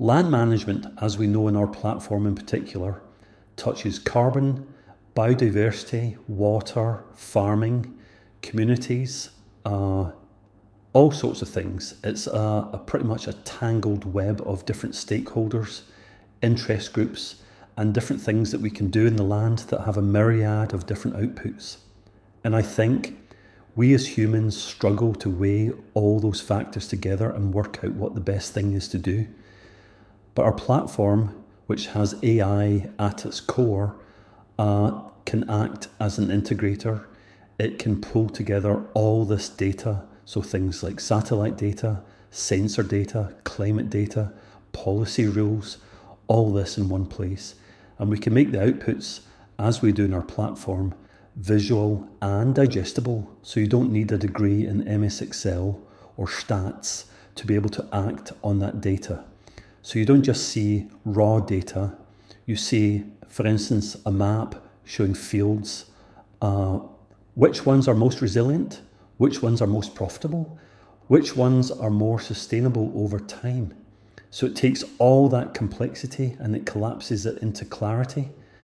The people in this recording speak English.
Land management, as we know in our platform in particular, touches carbon, biodiversity, water, farming, communities, all sorts of things. It's a pretty much a tangled web of different stakeholders, interest groups, and different things that we can do in the land that have a myriad of different outputs. And I think we as humans struggle to weigh all those factors together and work out what the best thing is to do. But our platform, which has AI at its core, can act as an integrator. It can pull together all this data, so things like satellite data, sensor data, climate data, policy rules, all this in one place. And we can make the outputs, as we do in our platform, visual and digestible, so you don't need a degree in MS Excel or stats to be able to act on that data. So you don't just see raw data, you see, for instance, a map showing fields, which ones are most resilient, which ones are most profitable, which ones are more sustainable over time. So it takes all that complexity and it collapses it into clarity.